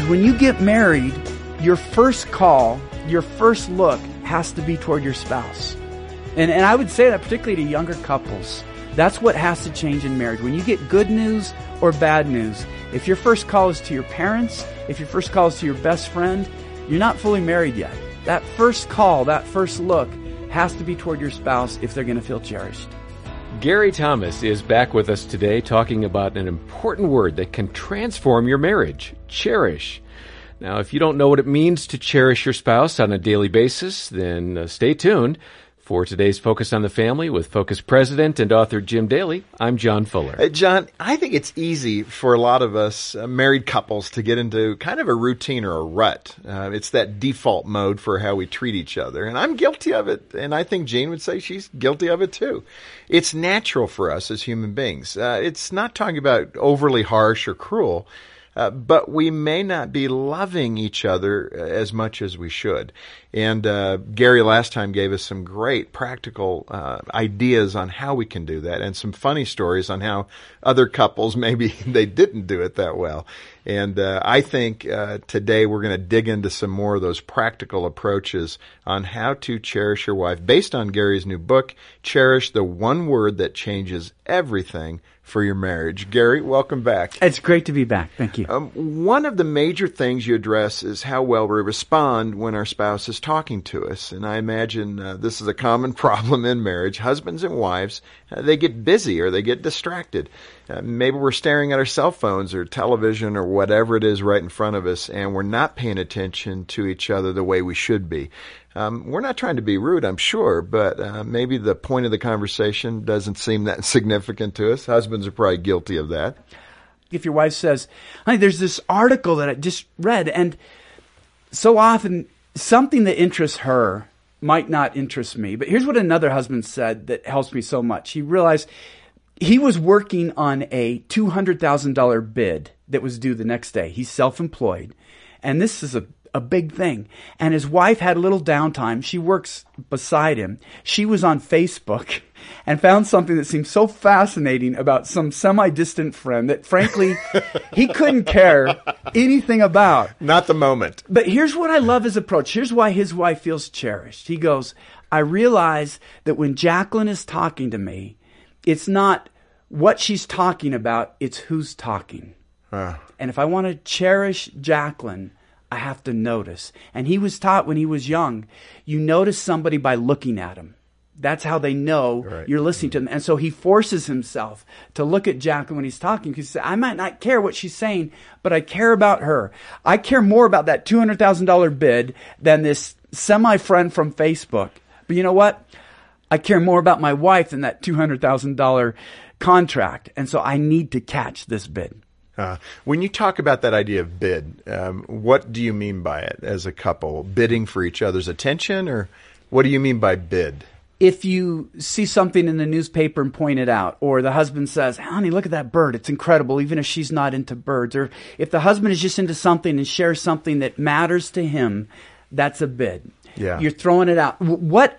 when you get married, your first call, your first look has to be toward your spouse. And I would say that particularly to younger couples. That's what has to change in marriage. When you get good news or bad news, if your first call is to your parents, if your first call is to your best friend, you're not fully married yet. That first call, that first look has to be toward your spouse if they're going to feel cherished. Gary Thomas is back with us today talking about an important word that can transform your marriage, cherish. Now, if you don't know what it means to cherish your spouse on a daily basis, then stay tuned. For today's Focus on the Family with Focus President and author Jim Daly, I'm John Fuller. John, I think it's easy for a lot of us married couples to get into kind of a routine or a rut. It's that default mode for how we treat each other. And I'm guilty of it. And I think Jean would say she's guilty of it too. It's natural for us as human beings. It's not talking about overly harsh or cruel. But we may not be loving each other as much as we should. And Gary last time gave us some great practical ideas on how we can do that, and some funny stories on how other couples, maybe they didn't do it that well. And I think today we're going to dig into some more of those practical approaches on how to cherish your wife based on Gary's new book, Cherish, the One Word That Changes Everything for Your Marriage. Gary, welcome back. It's great to be back. Thank you. One of the major things you address is how well we respond when our spouse is talking to us. And I imagine this is a common problem in marriage. Husbands and wives, they get busy or they get distracted. Maybe we're staring at our cell phones or television or whatever it is right in front of us, and we're not paying attention to each other the way we should be. We're not trying to be rude, I'm sure, but maybe the point of the conversation doesn't seem that significant to us. Husbands are probably guilty of that. If your wife says, honey, there's this article that I just read, and so often something that interests her might not interest me. But here's what another husband said that helps me so much. He realized he was working on a $200,000 bid that was due the next day. He's self-employed, and this is a big thing. And his wife had a little downtime. She works beside him. She was on Facebook and found something that seemed so fascinating about some semi-distant friend that, frankly, he couldn't care anything about. Not the moment. But here's what I love his approach. Here's why his wife feels cherished. He goes, I realize that when Jacqueline is talking to me, it's not what she's talking about, it's who's talking. And if I want to cherish Jacqueline, I have to notice. And he was taught when he was young, you notice somebody by looking at them. That's how they know you're listening to them. And so he forces himself to look at Jacqueline when he's talking, because he says, I might not care what she's saying, but I care about her. I care more about that $200,000 bid than this semi-friend from Facebook. But you know what? I care more about my wife than that $200,000 contract. And so I need to catch this bid. When you talk about that idea of bid, what do you mean by it as a couple? Bidding for each other's attention, or what do you mean by bid? If you see something in the newspaper and point it out, or the husband says, honey, look at that bird. It's incredible, even if she's not into birds. Or if the husband is just into something and shares something that matters to him, that's a bid. Yeah. You're throwing it out.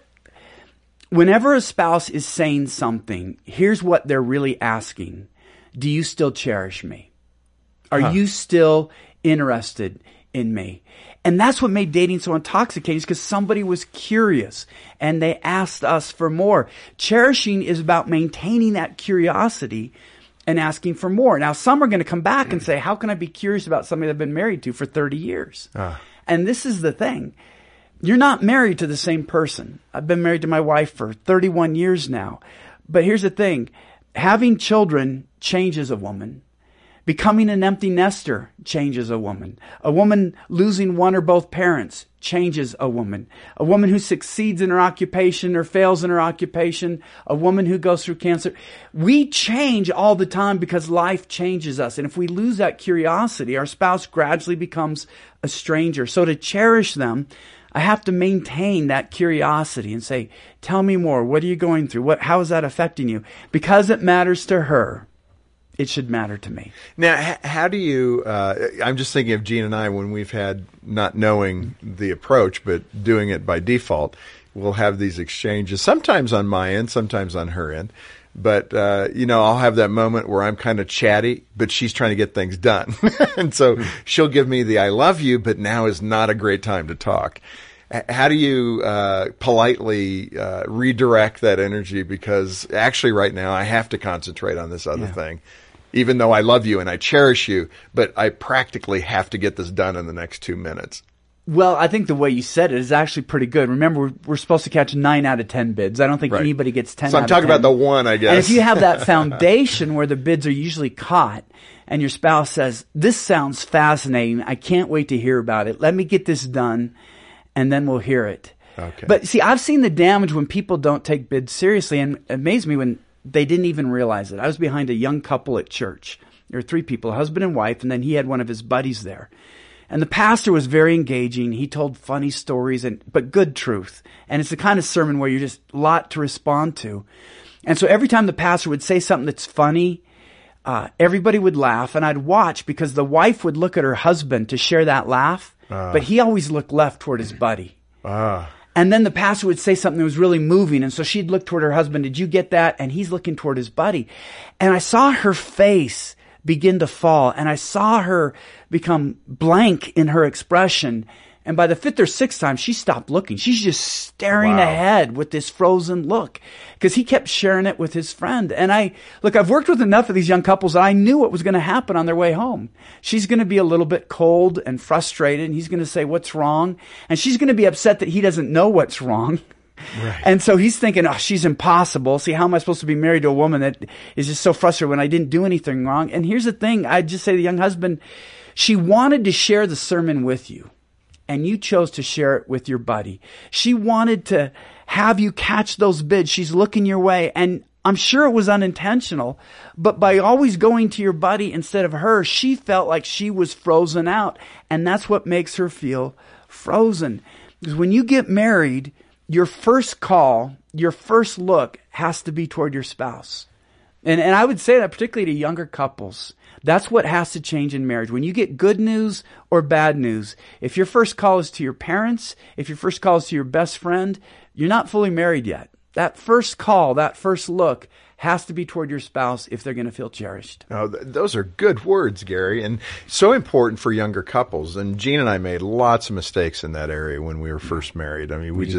Whenever a spouse is saying something, here's what they're really asking. Do you still cherish me? Are you still interested in me? And that's what made dating so intoxicating, because somebody was curious and they asked us for more. Cherishing is about maintaining that curiosity and asking for more. Now, some are going to come back and say, how can I be curious about somebody that I've been married to for 30 years? And this is the thing. You're not married to the same person. I've been married to my wife for 31 years now. But here's the thing. Having children changes a woman. Becoming an empty nester changes a woman. A woman losing one or both parents changes a woman. A woman who succeeds in her occupation or fails in her occupation. A woman who goes through cancer. We change all the time because life changes us. And if we lose that curiosity, our spouse gradually becomes a stranger. So to cherish them, I have to maintain that curiosity and say, tell me more. What are you going through? How is that affecting you? Because it matters to her, it should matter to me. Now, how do you, I'm just thinking of Jean and I when we've had not knowing the approach, but doing it by default. we'll have these exchanges, sometimes on my end, sometimes on her end. But, I'll have that moment where I'm kind of chatty, but she's trying to get things done. And so she'll give me the I love you, but now is not a great time to talk. How do you politely redirect that energy? Because actually right now I have to concentrate on this other thing, even though I love you and I cherish you, but I practically have to get this done in the next 2 minutes. Well, I think the way you said it is actually pretty good. Remember, we're supposed to catch 9 out of 10 bids. I don't think anybody gets 10 So I'm talking about the one, I guess. And if you have that foundation where the bids are usually caught and your spouse says, this sounds fascinating. I can't wait to hear about it. Let me get this done and then we'll hear it. Okay. But see, I've seen the damage when people don't take bids seriously, and it amazed me when they didn't even realize it. I was behind a young couple at church. There were 3 people, a husband and wife, and then he had one of his buddies there. And the pastor was very engaging. He told funny stories, but good truth. And it's the kind of sermon where you're just a lot to respond to. And so every time the pastor would say something that's funny, everybody would laugh. And I'd watch because the wife would look at her husband to share that laugh, but he always looked left toward his buddy. And then the pastor would say something that was really moving. And so she'd look toward her husband. Did you get that? And he's looking toward his buddy. And I saw her face begin to fall, and I saw her become blank in her expression. And by the 5th or 6th time, she stopped looking. She's just staring ahead with this frozen look because he kept sharing it with his friend. And I've worked with enough of these young couples that I knew what was going to happen on their way home. She's going to be a little bit cold and frustrated, and he's going to say, what's wrong? And she's going to be upset that he doesn't know what's wrong. Right. And so he's thinking, oh, she's impossible. See, how am I supposed to be married to a woman that is just so frustrated when I didn't do anything wrong? And here's the thing. I'd just say to the young husband, she wanted to share the sermon with you, and you chose to share it with your buddy. She wanted to have you catch those bids. She's looking your way, and I'm sure it was unintentional, but by always going to your buddy instead of her, she felt like she was frozen out, and that's what makes her feel frozen. Because when you get married, your first call, your first look has to be toward your spouse. And I would say that particularly to younger couples. That's what has to change in marriage. When you get good news or bad news, if your first call is to your parents, if your first call is to your best friend, you're not fully married yet. That first call, that first look has to be toward your spouse if they're going to feel cherished. Oh, those are good words, Gary, and so important for younger couples. And Jean and I made lots of mistakes in that area when we were first married. I mean, we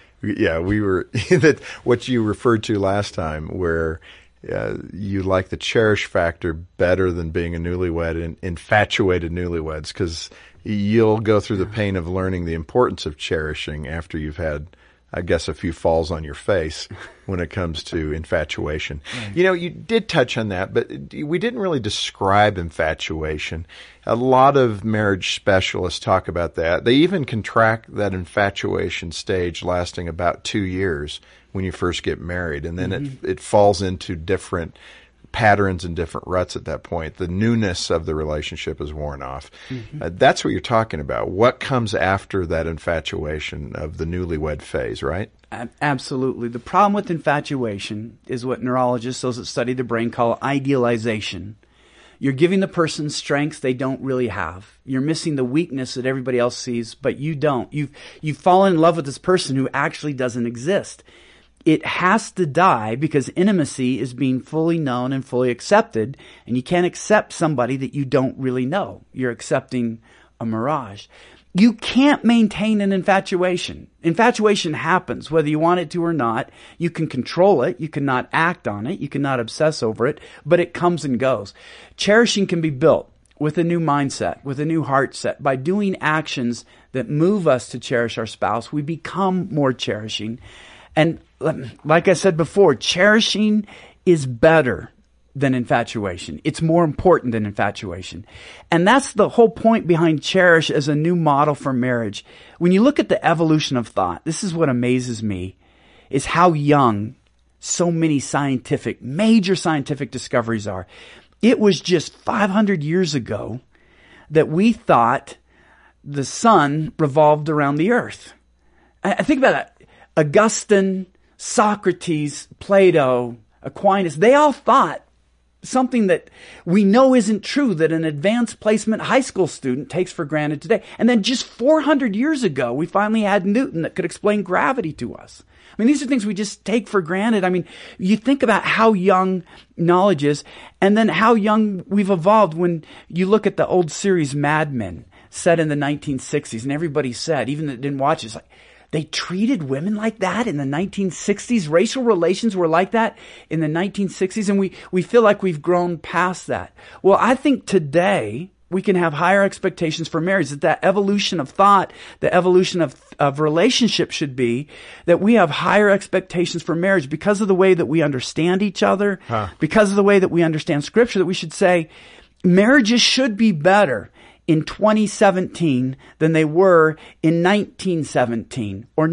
were that what you referred to last time, where you like the cherish factor better than being a newlywed and infatuated newlyweds, because you'll go through the pain of learning the importance of cherishing after you've had, I guess, a few falls on your face when it comes to infatuation. Right. You did touch on that, but we didn't really describe infatuation. A lot of marriage specialists talk about that. They even can track that infatuation stage lasting about 2 years when you first get married, and then it falls into different patterns and different ruts at that point. The newness of the relationship is worn off. That's what you're talking about. What comes after that infatuation of the newlywed phase, right? Absolutely. The problem with infatuation is what neurologists, those that study the brain, call idealization. You're giving the person strengths they don't really have. You're missing the weakness that everybody else sees, but you don't. You've fallen in love with this person who actually doesn't exist. It has to die because intimacy is being fully known and fully accepted, and you can't accept somebody that you don't really know. You're accepting a mirage. You can't maintain an infatuation. Infatuation happens whether you want it to or not. You can control it. You cannot act on it. You cannot obsess over it, but it comes and goes. Cherishing can be built with a new mindset, with a new heart set. By doing actions that move us to cherish our spouse, we become more cherishing. And like I said before, cherishing is better than infatuation. It's more important than infatuation. And that's the whole point behind Cherish as a new model for marriage. When you look at the evolution of thought, this is what amazes me, is how young so many major scientific discoveries are. It was just 500 years ago that we thought the sun revolved around the earth. I think about that. Augustine, Socrates, Plato, Aquinas, they all thought something that we know isn't true, that an advanced placement high school student takes for granted today. And then just 400 years ago, we finally had Newton that could explain gravity to us. I mean, these are things we just take for granted. I mean, you think about how young knowledge is, and then how young we've evolved when you look at the old series Mad Men, set in the 1960s, and everybody said, even that didn't watch it, it's like, they treated women like that in the 1960s. Racial relations were like that in the 1960s, and we feel like we've grown past that. Well, I think today we can have higher expectations for marriage, that evolution of thought, the evolution of relationship should be that we have higher expectations for marriage because of the way that we understand each other, because of the way that we understand Scripture, that we should say marriages should be better in 2017 than they were in 1917 or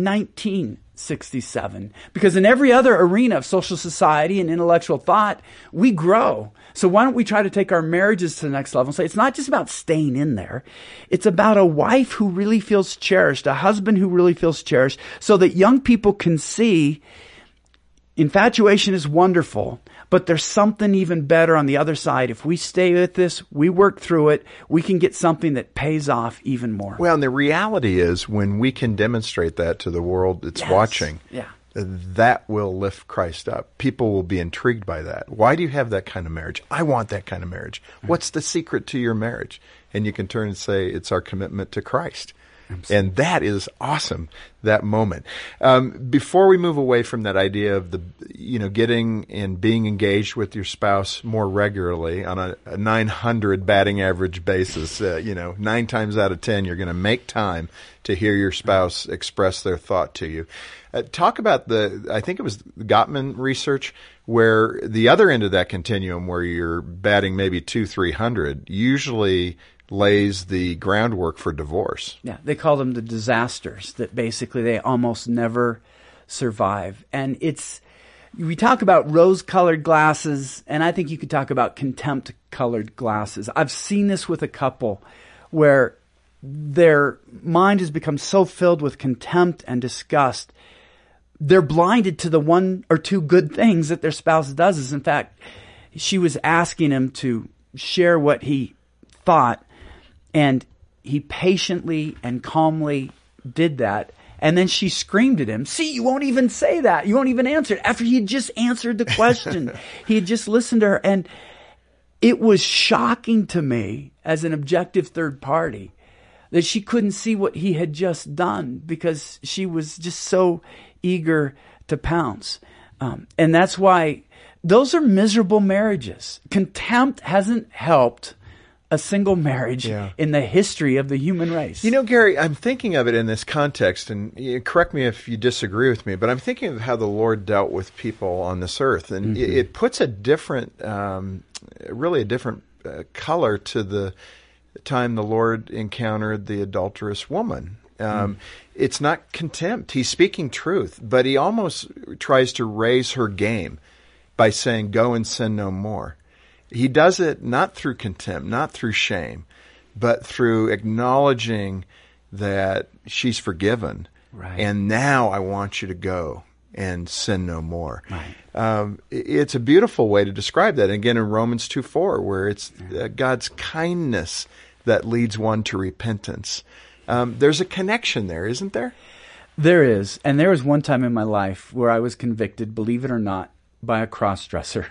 1967. Because in every other arena of social society and intellectual thought, we grow. So why don't we try to take our marriages to the next level and say, it's not just about staying in there. It's about a wife who really feels cherished, a husband who really feels cherished, so that young people can see infatuation is wonderful, but there's something even better on the other side. If we stay with this, we work through it, we can get something that pays off even more. Well, and the reality is when we can demonstrate that to the world that's watching, that will lift Christ up. People will be intrigued by that. Why do you have that kind of marriage? I want that kind of marriage. What's the secret to your marriage? And you can turn and say, it's our commitment to Christ. Absolutely. And that is awesome, that moment. Before we move away from that idea of getting and being engaged with your spouse more regularly on a 900 batting average basis, 9 times out of 10, you're going to make time to hear your spouse express their thought to you. Talk about I think it was Gottman research, where the other end of that continuum, where you're batting maybe 200-300, usually lays the groundwork for divorce. Yeah, they call them the disasters, that basically they almost never survive. And we talk about rose-colored glasses, and I think you could talk about contempt-colored glasses. I've seen this with a couple where their mind has become so filled with contempt and disgust, they're blinded to the one or two good things that their spouse does. In fact, she was asking him to share what he thought, and he patiently and calmly did that. And then she screamed at him, "See, you won't even say that. You won't even answer it." After he had just answered the question. He had just listened to her. And it was shocking to me as an objective third party that she couldn't see what he had just done because she was just so eager to pounce. And that's why those are miserable marriages. Contempt hasn't helped a single marriage in the history of the human race. Gary, I'm thinking of it in this context, and correct me if you disagree with me, but I'm thinking of how the Lord dealt with people on this earth, and it puts a different, really a different color to the time the Lord encountered the adulterous woman. It's not contempt. He's speaking truth, but he almost tries to raise her game by saying, "Go and sin no more." He does it not through contempt, not through shame, but through acknowledging that she's forgiven. Right. And now I want you to go and sin no more. Right. It's a beautiful way to describe that. And again, in Romans 2:4, where it's God's kindness that leads one to repentance. There's a connection there, isn't there? There is. And there was one time in my life where I was convicted, believe it or not, by a cross-dresser.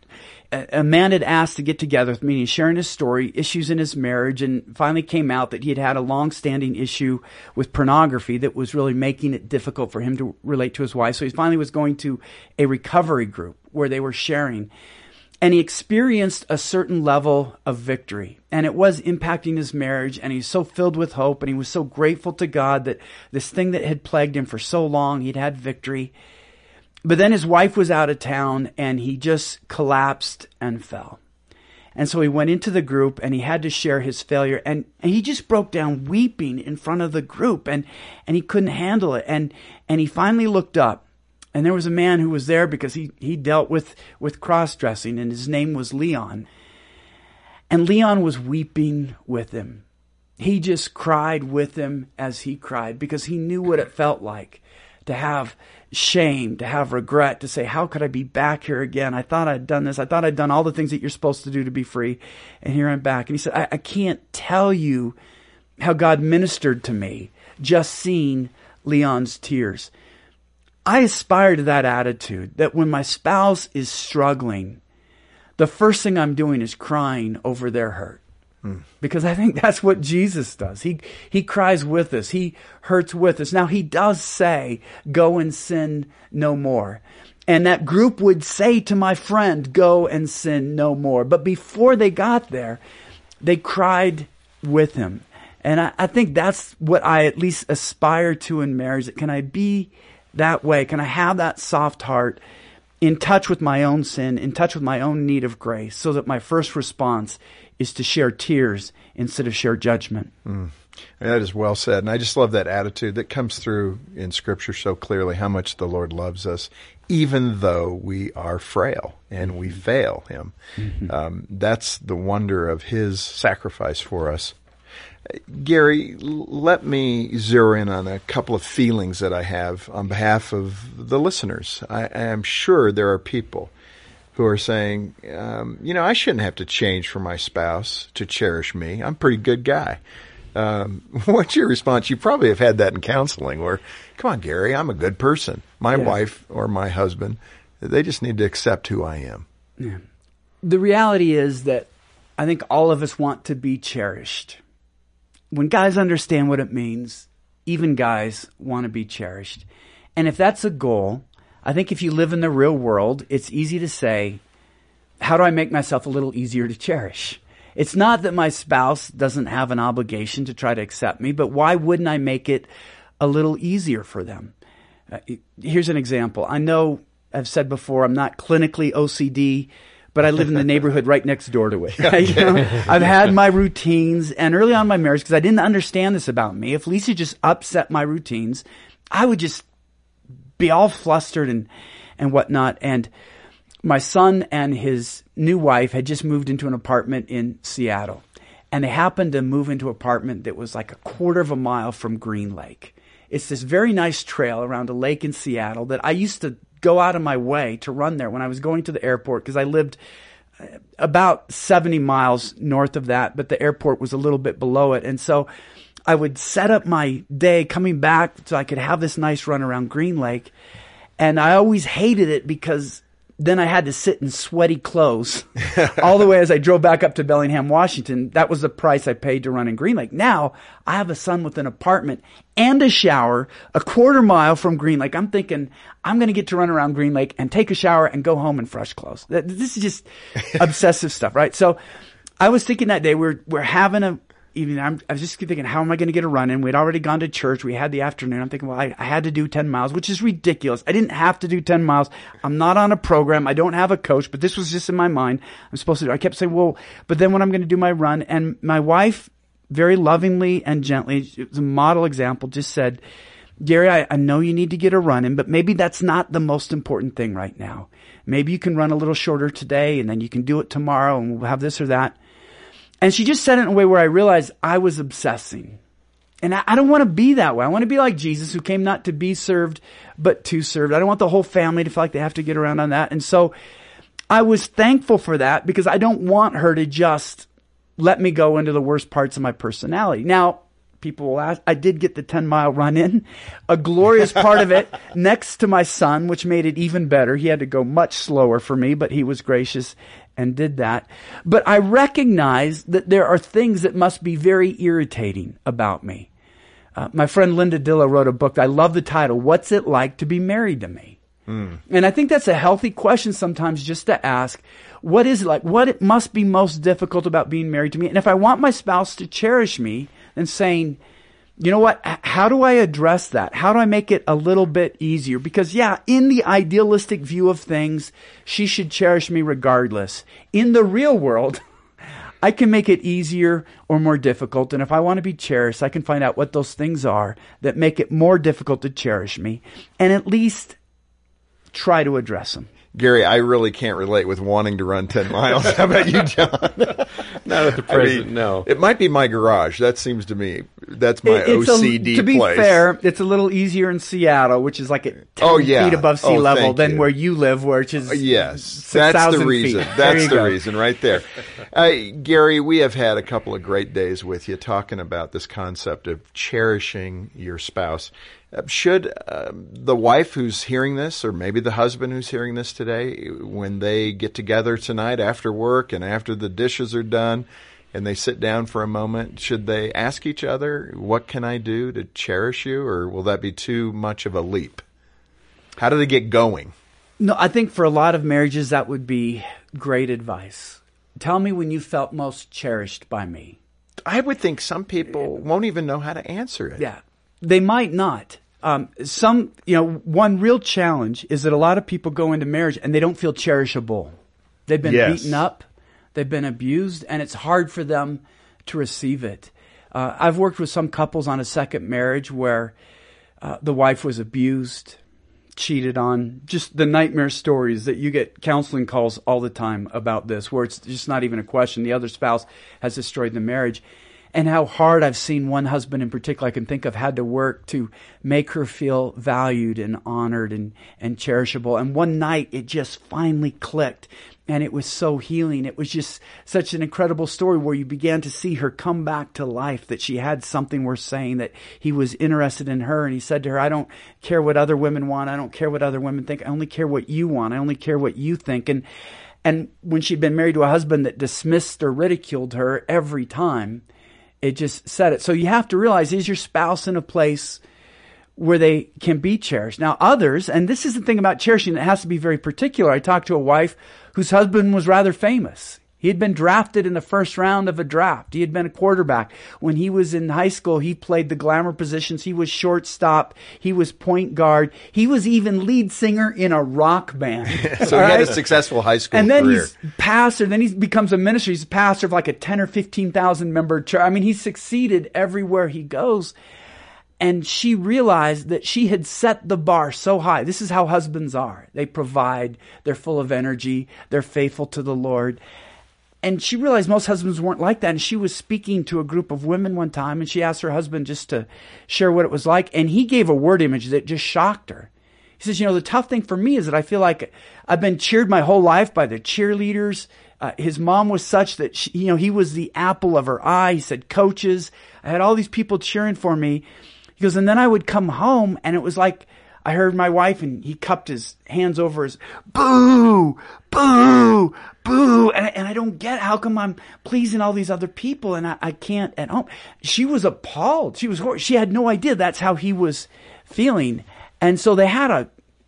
A man had asked to get together with me, and he's sharing his story, issues in his marriage, and finally came out that he had had a long-standing issue with pornography that was really making it difficult for him to relate to his wife. So he finally was going to a recovery group where they were sharing. And he experienced a certain level of victory, and it was impacting his marriage, and he's so filled with hope, and he was so grateful to God that this thing that had plagued him for so long, he'd had victory. But then his wife was out of town, and he just collapsed and fell. And so he went into the group, and he had to share his failure. And he just broke down weeping in front of the group, and he couldn't handle it. And he finally looked up, and there was a man who was there because he dealt with cross-dressing, and his name was Leon. And Leon was weeping with him. He just cried with him as he cried because he knew what it felt like to have shame, to have regret, to say, how could I be back here again? I thought I'd done this. I thought I'd done all the things that you're supposed to do to be free. And here I'm back. And he said, I can't tell you how God ministered to me just seeing Leon's tears. I aspire to that attitude, that when my spouse is struggling, the first thing I'm doing is crying over their hurt. Because I think that's what Jesus does. He cries with us. He hurts with us. Now, he does say, go and sin no more. And that group would say to my friend, go and sin no more. But before they got there, they cried with him. And I think that's what I at least aspire to in marriage. Can I be that way? Can I have that soft heart, in touch with my own sin, in touch with my own need of grace, so that my first response is to share tears instead of share judgment. That is well said. And I just love that attitude that comes through in Scripture so clearly, how much the Lord loves us, even though we are frail and we fail him. That's the wonder of his sacrifice for us. Gary, let me zero in on a couple of feelings that I have on behalf of the listeners. I am sure there are people who are saying, I shouldn't have to change for my spouse to cherish me. I'm a pretty good guy. What's your response? You probably have had that in counseling where, come on, Gary, I'm a good person. My wife or my husband, they just need to accept who I am. Yeah. The reality is that I think all of us want to be cherished. When guys understand what it means, even guys want to be cherished. And if that's a goal, I think if you live in the real world, it's easy to say, how do I make myself a little easier to cherish? It's not that my spouse doesn't have an obligation to try to accept me, but why wouldn't I make it a little easier for them? Here's an example. I know I've said before, I'm not clinically OCD, but I live in the neighborhood right next door to it. I've had my routines, and early on in my marriage, because I didn't understand this about me, if Lisa just upset my routines, I would just be all flustered and whatnot. And my son and his new wife had just moved into an apartment in Seattle. And they happened to move into an apartment that was like a quarter of a mile from Green Lake. It's this very nice trail around a lake in Seattle that I used to go out of my way to run there when I was going to the airport, because I lived about 70 miles north of that, but the airport was a little bit below it. And so I would set up my day coming back so I could have this nice run around Green Lake. And I always hated it because then I had to sit in sweaty clothes all the way as I drove back up to Bellingham, Washington. That was the price I paid to run in Green Lake. Now I have a son with an apartment and a shower a quarter mile from Green Lake. I'm thinking I'm going to get to run around Green Lake and take a shower and go home in fresh clothes. This is just obsessive stuff, right? So I was thinking that day we're having a evening. I was just thinking, how am I going to get a run in? We'd already gone to church. We had the afternoon. I'm thinking, well, I had to do 10 miles, which is ridiculous. I didn't have to do 10 miles. I'm not on a program. I don't have a coach, but this was just in my mind. I'm supposed to do. I kept saying, well, but then when I'm going to do my run, and my wife very lovingly and gently, it was a model example, just said, Gary, I know you need to get a run in, but maybe that's not the most important thing right now. Maybe you can run a little shorter today and then you can do it tomorrow and we'll have this or that. And she just said it in a way where I realized I was obsessing. And I don't want to be that way. I want to be like Jesus, who came not to be served, but to serve. I don't want the whole family to feel like they have to get around on that. And so I was thankful for that, because I don't want her to just let me go into the worst parts of my personality. Now, people will ask, I did get the 10-mile run in, a glorious part of it next to my son, which made it even better. He had to go much slower for me, but he was gracious and did that. But I recognize that there are things that must be very irritating about me. My friend Linda Dilla wrote a book. I love the title, What's It Like to Be Married to Me? And I think that's a healthy question sometimes, just to ask, what is it like? What it must be most difficult about being married to me? And if I want my spouse to cherish me, then saying, you know what, how do I address that? How do I make it a little bit easier? Because in the idealistic view of things, she should cherish me regardless. In the real world, I can make it easier or more difficult. And if I want to be cherished, I can find out what those things are that make it more difficult to cherish me, and at least try to address them. Gary, I really can't relate with wanting to run 10 miles. How about you, John? Not at the present, no. It might be my garage. That seems to me That's my OCD to be place. fair, it's a little easier in Seattle, which is like at 10 feet above sea level, than where you live, which is yes, that's the reason. Feet. That's the reason right there. Gary, we have had a couple of great days with you talking about this concept of cherishing your spouse. Should the wife who's hearing this, or maybe the husband who's hearing this today, when they get together tonight after work and after the dishes are done and they sit down for a moment, should they ask each other, what can I do to cherish you, or will that be too much of a leap? How do they get going? No, I think for a lot of marriages that would be great advice. Tell me when you felt most cherished by me. I would think some people won't even know how to answer it. Yeah, they might not. One real challenge is that a lot of people go into marriage and they don't feel cherishable. They've been beaten up, they've been abused, and it's hard for them to receive it. I've worked with some couples on a second marriage where the wife was abused, cheated on, just the nightmare stories that you get counseling calls all the time about this, where it's just not even a question. The other spouse has destroyed the marriage. And how hard I've seen one husband in particular I can think of had to work to make her feel valued and honored and cherishable. And one night it just finally clicked, and it was so healing. It was just such an incredible story where you began to see her come back to life, that she had something worth saying, that he was interested in her. And he said to her, I don't care what other women want. I don't care what other women think. I only care what you want. I only care what you think. And when she'd been married to a husband that dismissed or ridiculed her every time, it just said it. So you have to realize, is your spouse in a place where they can be cherished? Now others, and this is the thing about cherishing that has to be very particular. I talked to a wife whose husband was rather famous. He had been drafted in the first round of a draft. He had been a quarterback. When he was in high school, he played the glamour positions. He was shortstop. He was point guard. He was even lead singer in a rock band. So he had a successful high school career. And then he's pastor. Then he becomes a minister. He's a pastor of like a 10 or 15,000 member church. I mean, he's succeeded everywhere he goes. And she realized that she had set the bar so high. This is how husbands are. They provide. They're full of energy. They're faithful to the Lord. And she realized most husbands weren't like that. And she was speaking to a group of women one time, and she asked her husband just to share what it was like. And he gave a word image that just shocked her. He says, the tough thing for me is that I feel like I've been cheered my whole life by the cheerleaders. His mom was such that he was the apple of her eye. He said, coaches. I had all these people cheering for me. He goes, and then I would come home, and it was like I heard my wife, and he cupped his hands over his, boo, boo, boo. And I don't get how come I'm pleasing all these other people and I can't at home. She was appalled. She had no idea that's how he was feeling. And so they had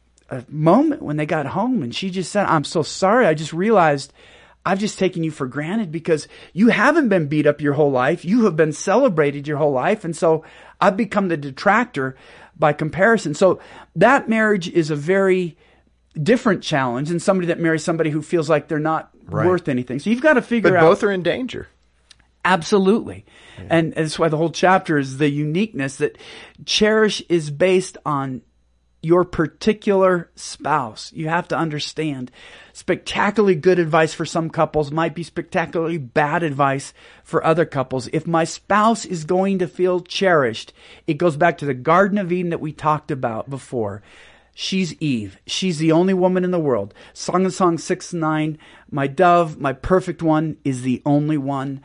a moment when they got home, and she just said, I'm so sorry. I just realized I've just taken you for granted because you haven't been beat up your whole life. You have been celebrated your whole life. And so I've become the detractor by comparison. So that marriage is a very different challenge than somebody that marries somebody who feels like they're not worth anything. So you've got to figure out. But both are in danger. Absolutely. Yeah. And that's why the whole chapter is the uniqueness that cherish is based on your particular spouse. You have to understand spectacularly good advice for some couples might be spectacularly bad advice for other couples. If my spouse is going to feel cherished, it goes back to the Garden of Eden that we talked about before. She's Eve. She's the only woman in the world. Song of Songs 6:9, my dove, my perfect one is the only one.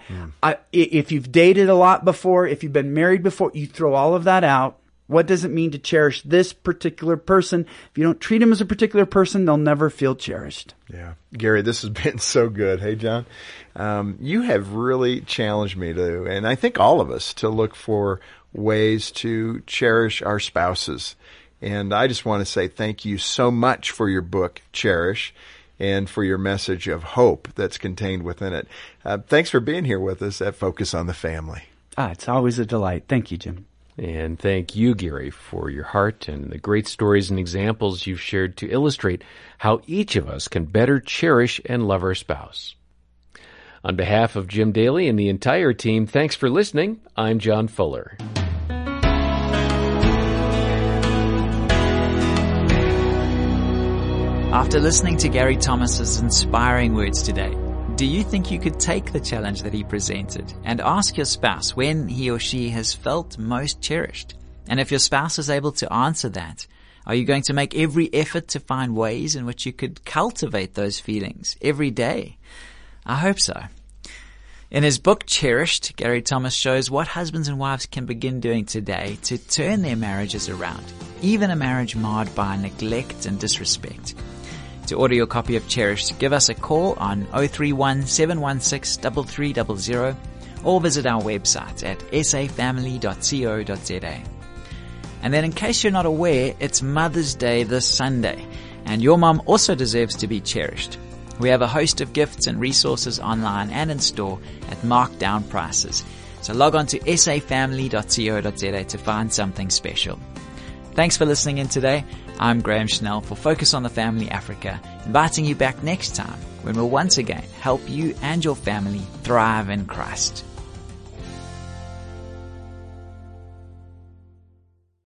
If you've dated a lot before, if you've been married before, you throw all of that out. What does it mean to cherish this particular person? If you don't treat them as a particular person, they'll never feel cherished. Yeah. Gary, this has been so good. Hey, John, you have really challenged me to, and I think all of us, to look for ways to cherish our spouses. And I just want to say thank you so much for your book, Cherish, and for your message of hope that's contained within it. Thanks for being here with us at Focus on the Family. It's always a delight. Thank you, Jim. And thank you, Gary, for your heart and the great stories and examples you've shared to illustrate how each of us can better cherish and love our spouse. On behalf of Jim Daly and the entire team, thanks for listening. I'm John Fuller. After listening to Gary Thomas's inspiring words today, Do you think you could take the challenge that he presented and ask your spouse when he or she has felt most cherished? And if your spouse is able to answer that, are you going to make every effort to find ways in which you could cultivate those feelings every day? I hope so. In his book, Cherished, Gary Thomas shows what husbands and wives can begin doing today to turn their marriages around, even a marriage marred by neglect and disrespect. To order your copy of Cherished, give us a call on 031-716-3300 or visit our website at safamily.co.za. And then in case you're not aware, it's Mother's Day this Sunday, and your mom also deserves to be cherished. We have a host of gifts and resources online and in store at markdown prices. So log on to safamily.co.za to find something special. Thanks for listening in today. I'm Graham Schnell for Focus on the Family Africa, inviting you back next time when we'll once again help you and your family thrive in Christ.